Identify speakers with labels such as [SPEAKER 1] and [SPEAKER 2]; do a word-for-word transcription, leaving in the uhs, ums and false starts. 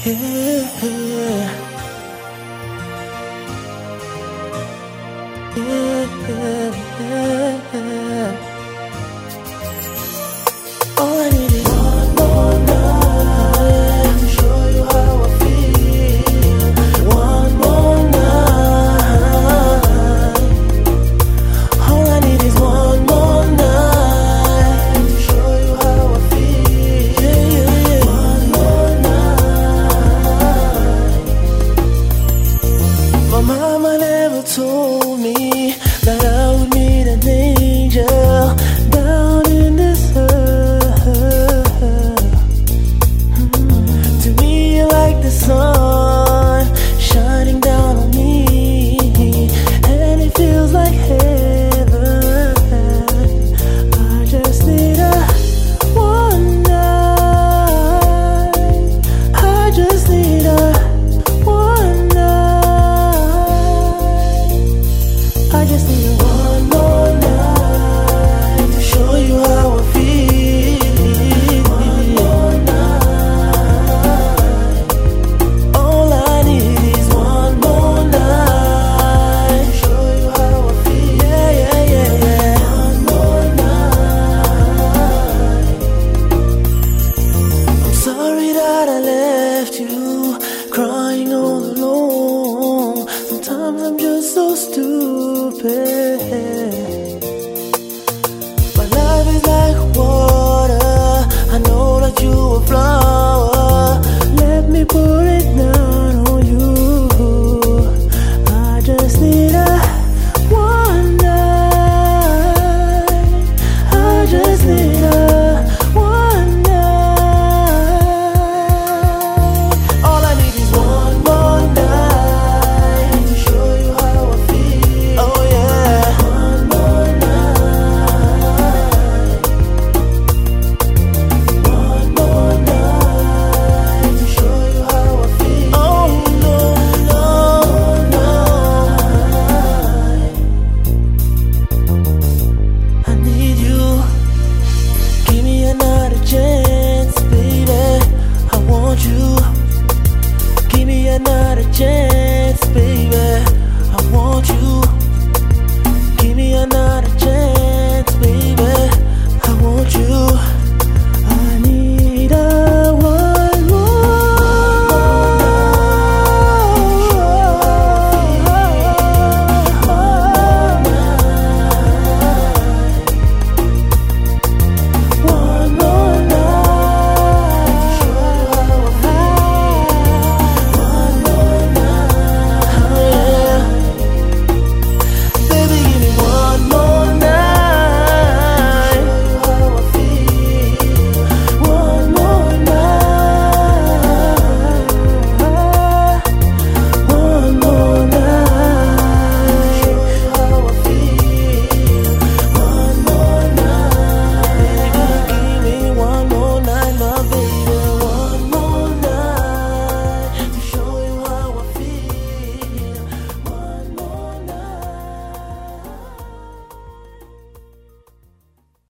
[SPEAKER 1] Yeah, yeah, yeah. All I need is one more night to show you how I feel. One more night. All I need is one more night to show you how I feel. Yeah, yeah, yeah. One more night. My mama never told me that I would meet an angel down in this earth. Mm. To me, you're like the sun shining down on me, and it feels like heaven. I just need a one night. I just need a one night. I just need a one more night to show you how I feel. One more night. All I need is one more night to show you how I feel. Yeah, yeah, yeah, yeah. One more night. I'm sorry that I left you crying all alone. Sometimes I'm just so stupid. My love is like water. I know that you are blind.